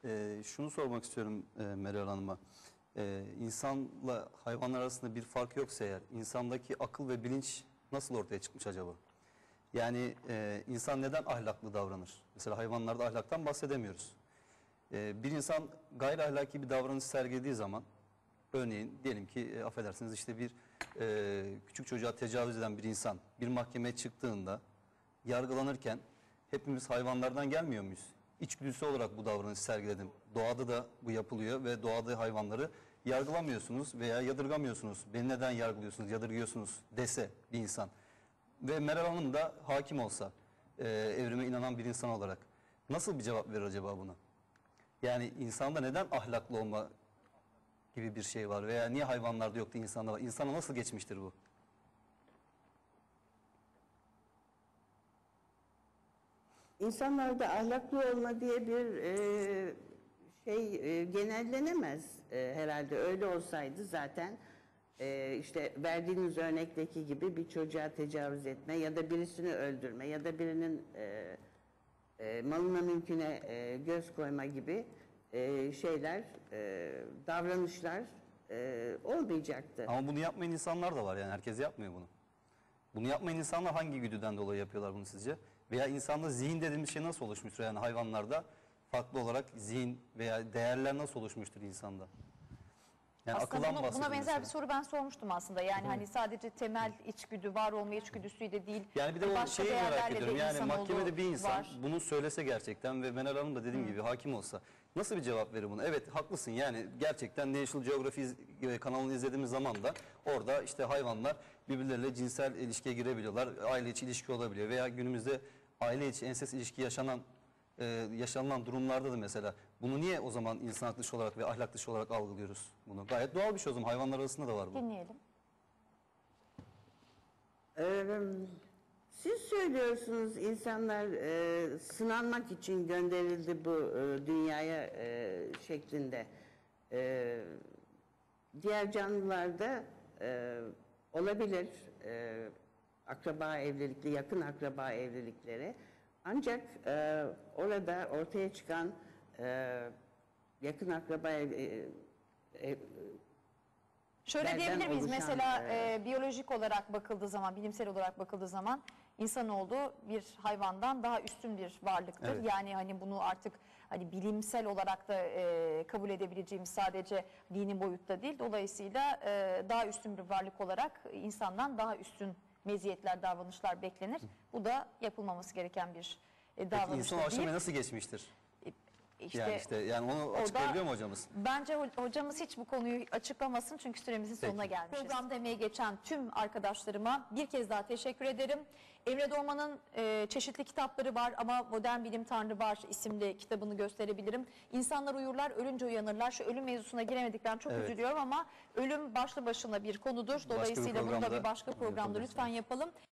Şunu sormak istiyorum Meral Hanım'a. İnsanla hayvanlar arasında bir fark yoksa eğer, insandaki akıl ve bilinç nasıl ortaya çıkmış acaba? Yani insan neden ahlaklı davranır? Mesela hayvanlarda ahlaktan bahsedemiyoruz. Bir insan gayri ahlaki bir davranış sergilediği zaman, örneğin diyelim ki affedersiniz işte bir küçük çocuğa tecavüz eden bir insan bir mahkemeye çıktığında yargılanırken hepimiz hayvanlardan gelmiyor muyuz? İçgüdüsü olarak bu davranışı sergiledim. Doğada da bu yapılıyor ve doğada hayvanları yargılamıyorsunuz veya yadırgamıyorsunuz. Beni neden yargılıyorsunuz, yadırgıyorsunuz dese bir insan. Ve Meral Hanım da hakim olsa, evrime inanan bir insan olarak nasıl bir cevap verir acaba buna? Yani insanda neden ahlaklı olma gibi bir şey var veya niye hayvanlarda yok da insanda var? İnsana nasıl geçmiştir bu? İnsanlarda ahlaklı olma diye bir genellenemez herhalde. Öyle olsaydı zaten işte verdiğiniz örnekteki gibi bir çocuğa tecavüz etme ya da birisini öldürme ya da birinin malına mülküne göz koyma gibi davranışlar olmayacaktı. Ama bunu yapmayan insanlar da var, yani herkes yapmıyor bunu. Bunu yapmayan insanlar hangi güdüden dolayı yapıyorlar bunu sizce? Veya insanda zihin dediğimiz şey nasıl oluşmuştur? Yani hayvanlarda farklı olarak zihin veya değerler nasıl oluşmuştur insanda? Yani Aslında buna benzer mesela bir soru ben sormuştum aslında. Yani hani sadece temel içgüdü, var olma içgüdüsüyle değil. Yani bir de o başka şeyi merak değerlerle ediyorum. de Yani mahkemede insanoğlu bir insan var. bunu söylese gerçekten ve Meral Hanım da dediğim gibi hakim olsa nasıl bir cevap verir buna? Evet, haklısın, yani gerçekten National Geographic kanalını izlediğimiz zaman da orada işte hayvanlar birbirleriyle cinsel ilişkiye girebiliyorlar. Aile içi ilişki olabiliyor veya günümüzde aile içi ensest ilişki yaşanılan durumlarda da mesela bunu niye o zaman insan hak dışı olarak ve ahlak dışı olarak algılıyoruz bunu? Gayet doğal bir şey o zaman, hayvanlar arasında da var bu. Dinleyelim. Siz söylüyorsunuz insanlar sınanmak için gönderildi bu dünyaya şeklinde. Diğer canlılarda olabilir akraba evlilikli, yakın akraba evlilikleri. Ancak orada ortaya çıkan yakın akraba Şöyle nereden diyebilir miyiz? oluşan, Mesela biyolojik olarak bakıldığı zaman, bilimsel olarak bakıldığı zaman insanoğlu bir hayvandan daha üstün bir varlıktır. Evet. Yani hani bunu artık hani bilimsel olarak da kabul edebileceğimiz sadece dini boyutta değil. Dolayısıyla daha üstün bir varlık olarak insandan daha üstün meziyetler, davranışlar beklenir. Bu da yapılmaması gereken bir Peki davranıştır insan o değil. aşamaya nasıl geçmiştir? İşte Yani onu açıklayabiliyor mu hocamız? Bence hocamız hiç bu konuyu açıklamasın çünkü süremizin sonuna gelmişiz. Programda emeği geçen tüm arkadaşlarıma bir kez daha teşekkür ederim. Emre Dorman'ın çeşitli kitapları var ama Modern Bilim Tanrı Var isimli kitabını gösterebilirim. İnsanlar uyurlar, ölünce uyanırlar. Şu ölüm mevzusuna giremedik, ben çok üzülüyorum ama ölüm başlı başına bir konudur. Dolayısıyla bunu da bir başka programda lütfen yapalım.